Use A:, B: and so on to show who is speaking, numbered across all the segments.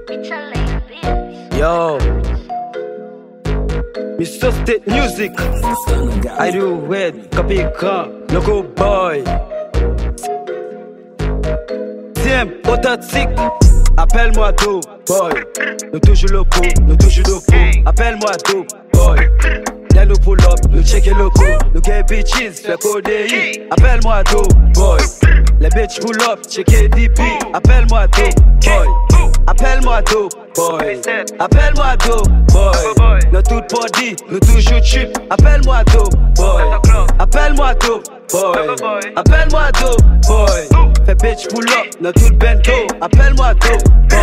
A: Yo, Mr. State Music, I do with Copy Camp, Loco Boy. Tiens, authentique, appelle-moi Do Boy. Nous toujours locaux, nous toujours locaux. Appelle-moi Do Boy. Là nous pull up, nous check les locaux. Nous get bitches, fait CODI. Appelle-moi Do Boy. Les bitches pull up, check les DP. Appelle-moi Do Boy. Appelle-moi Do Boy. Appelle-moi Do Boy. Nous tout body, nous toujours chip. Appelle-moi Do Boy. Appelle-moi Do Boy. Appelle-moi Do Boy. Fais bitch pull up, nous tout bento. Appelle-moi Do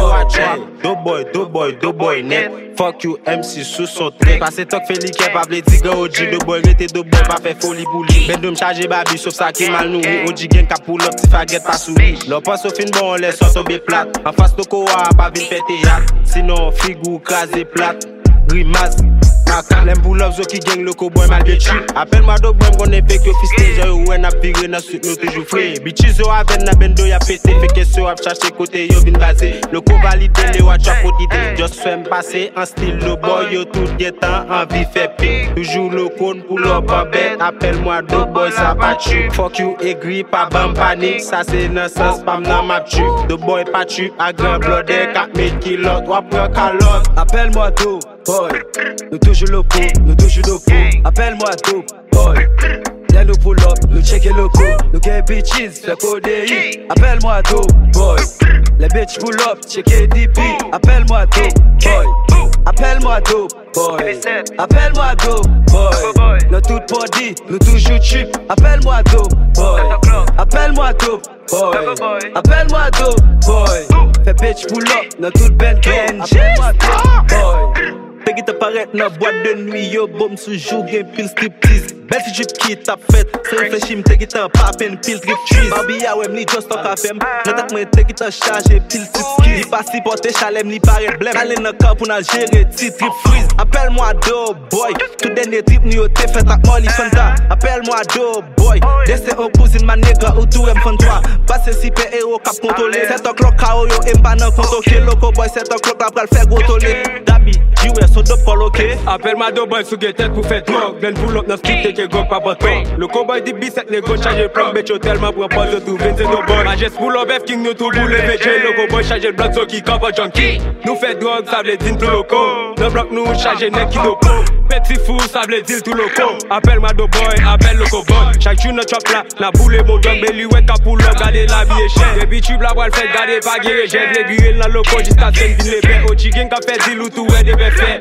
A: Boy.
B: Do boy net. Fuck you MC sous son trek. Passé talk fait liqueur, pas vle diga OG do boy. Rete do boy, pas fait folie pour lui. Ben de m'charger babi, sauf ça qui mal nourri. OG gang ka pull up, ti faget pas souri. L'on pense au fin bon, on laisse tomber plate. En face de koa, pas vite fait théâtre. Sinon, figou, crasé plate. Grimace. Lem pull up, zo ki gang loco boy mal de chip. Appelle-moi do boy, m'gon efek yo fisté. Yo ou en ap viré nan suite, nous toujours frais. Bitches yo aven nan bendo ya pété. Fait que so ap chercher côté yo vin basé. Loco valide, le watch up odide. Just fais m'passer en style le boy. Yo tout temps, envie fait pique. Toujours loco, pull up en bête. Appelle-moi do boy, ça pas chup. Fuck you, aigri, pas bam panique. Ça c'est nan sens, pas m'nan map chup. Do boy pas chup, a grand bloodé. 4000 kilos, toi prends calotte.
A: Appelle-moi Do Boy. Nous toujours locaux, nous toujours locaux. Appelle-moi Do Boy. Là nous pull up, nous check les locaux. Nous get bitches, fait CODI. Appelle-moi Do Boy. Les bitches pull up, check les DP. Appelle-moi Do Boy. Appelle-moi Do Boy. Appelle-moi Do Boy. Nous tout body, nous toujours chip. Appelle-moi Do Boy. Appelle-moi Do Boy. Appelle-moi Do Boy. Fais bitch pull up, nous tout bento. Appelle-moi Do Boy.
B: Peggy te paraît dans boîte de nuit, yo bombe sous joue, game pile striptease. Belle si j'suis qui t'a fait, c'est réfléchi, m't'es t'en papen, pile trip trees. Barbie ya ouais, m'ni just talk à femme. N'attaque moi, t'es qui t'a chargé, pile trip skis. Ni pas si porté chalem, ni paraît blême. Allez dans camp pour n'a gérer, trip freeze. Appelle-moi Do Boy, tout dernier trip, ni yo t'es fait avec Molly Fanta. Appelle-moi Do Boy, dessin au cousine, ma nègre, ou tout M23. Passe si pé héros, cap contrôlé. 7 o'clock, KO yo, m'pas nan konto, ok, loco boy, 7 o'clock, la pral faire gros tollé. Dabi, G.O.S. so dope coloqué.
C: Appelle-moi Do Boy sous tête pour faire drogue. Then pull up dans skip que go pas bâton. Le cowboy dit B7 les go charger plan bête tellement propose de tout 22 boy. Majesté pull up F King nous tout boule VJ. Le cowboy charger bloc so qui cover junkie. Nous fait drogue ça veut dire tout loco. Le bloc nous charger net qui dopo. Petit fou ça veut dire tout loco. Appelle-moi Do Boy, appelle le cowboy. Chaque jour notre chop là, na boule mon dog belly ouais ka pull up garder la vie cher. Depuis tu la voile fait garder pas guérir. J'ai les griller dans loco jusqu'à scène din les pères. Ochi gang ka fait deal ou tout ouais devait faire.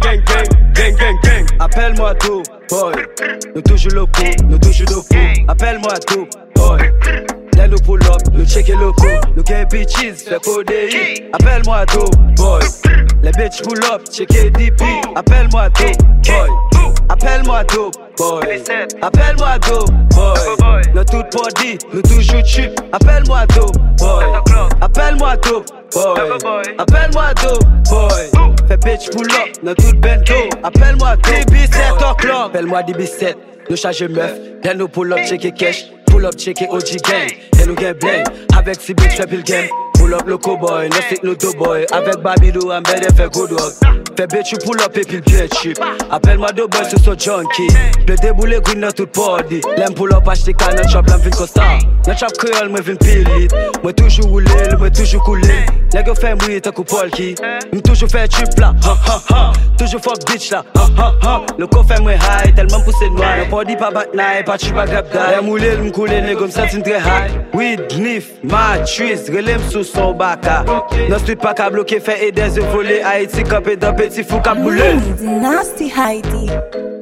C: Gang.
A: Appelle-moi Do Boy. Nous toujours locaux, nous toujours locaux. Appelle-moi Do Boy. Là nous pull up, nous check les locaux. Nous get bitches, fait CODI. Appelle-moi Do Boy. Les bitches pull up, check les DP. Appelle-moi Do Boy. Appelle-moi Do Boy. Appelle-moi Do Boy. Nous tout body, nous toujours chip. Appelle-moi Do Boy. Appelle-moi Do Boy. Appelle-moi Do Boy. Fais bitch pull up, nous tout bento. Appelle-moi Do DB7 o'clock. Appelle-moi DB7, nous charge meuf. Là nous pull up, check cash. Pull up, check OG gang. Et nous gain bling. Avec si bitch fait pile game. Pull up le cowboy, no stick no Do Boy. Avec Babidou, I'm better fait good work. Fais bitch you pull up et pile bien cheap. Appelle-moi Do Boy sur son junkie. Le déboulé green dans tout body. L'aime pull up, acheter can, notre chop, l'aime vin costard. Notre chop créole, moi vin pile lit. Moi toujours roulé, moi toujours coulé. Les gars fait mouiller, t'as coup Paul qui. Toujours fait trip là, ha ha ha. Toujours fuck bitch là, ha ha ha. Le co fait moi high, tellement poussé noir. Le body pas bat night, pas tu pas grab die. Les moulés, m'coulé, les gommes sentent très high. Weed, nif, matrice, relève sous son baka. Non street pas qu'à bloquer, fait et des volets. Haïti, campé dans petit fou qu'à bouler.
D: Nasty Heidi.